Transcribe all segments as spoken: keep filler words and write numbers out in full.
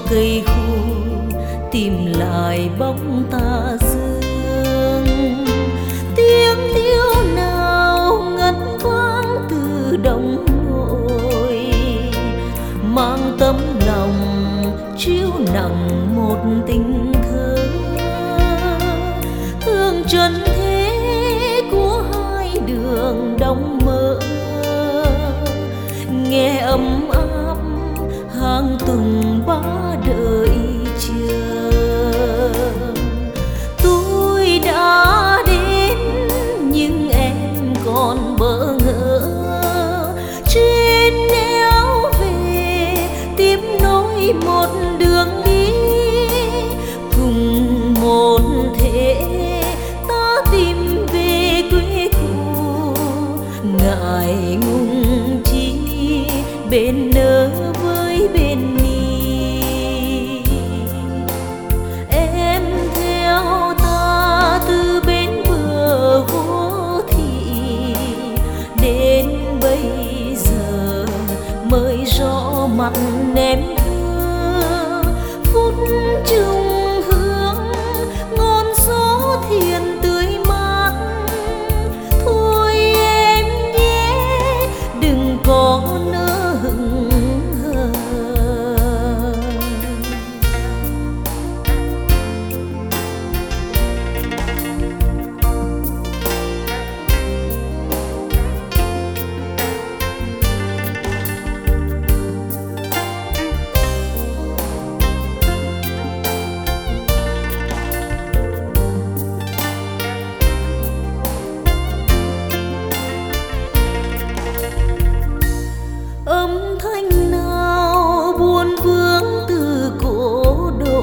cây khô tìm lại bóng ta dương. Tiếng tiêu nào ngân vang từ đồng nội, mang tấm lòng chiếu nặng một tình thơ. Hương trần thế của hai đường đóng mở, nghe ấm áp hàng tùng bá đợi chờ. Tôi đã đến nhưng em còn bỡ ngỡ, trên nẻo về tiếp nối một đường đi. Cùng một thế ta tìm về quê cũ, ngại ngùng chi bên nỡ với bên ni. Em theo ta từ bên bờ vô thị, đến bây giờ mới rõ mặt em thơ. Phút chung hương ngọn gió thiền tươi mát, thôi em nhé đừng có nỡ hững hờ. Âm thanh nào buồn vương từ cổ độ,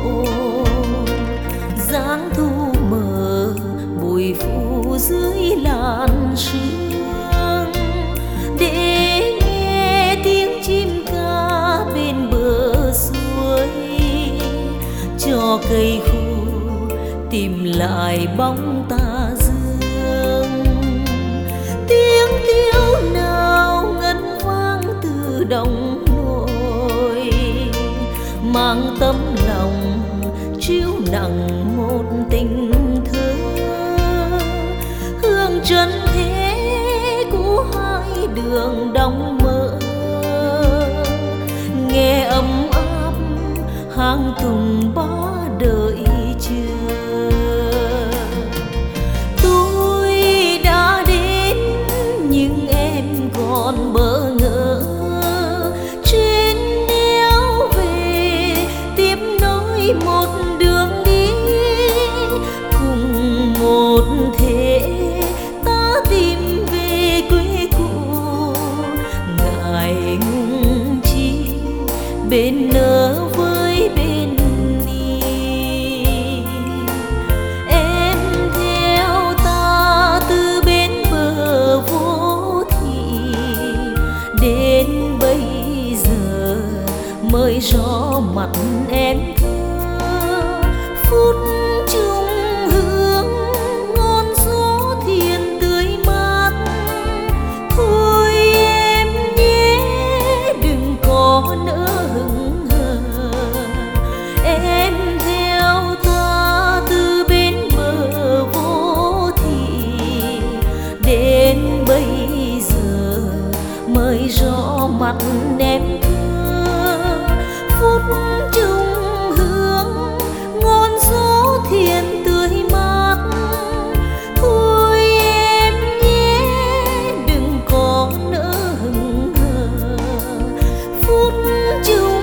dáng thu mờ bụi phủ dưới làn sương. Để nghe tiếng chim ca bên bờ suối, cho cây khô tìm lại bóng ta dương. Tiếng tiêu nào ngân vang từ đồng nội, mang tấm lòng chiếu nặng một tình thơ. Hương trần thế của hai đường đóng mở, nghe ấm áp hàng tùng bá đợi chờ. Tôi đã đến nhưng em còn bỡ ngỡ, trên nẻo về tiếp nối một đường đi. Cùng một thế ta tìm về quê cũ, ngại ngùng chi bên nỡ với bên ni. Em theo ta từ bên bờ vô thị, đến bây giờ mới rõ mặt em thơ. Phút chung hương ngọn gió thiền tươi mát, thôi em nhé đừng có nỡ hững hờ. Em theo ta từ bên bờ vô thị, đến bây giờ mới rõ mặt em thơ. Phút chung hương ngọn gió thiền tươi mát, thôi em nhé đừng có nỡ hững hờ. Phút chung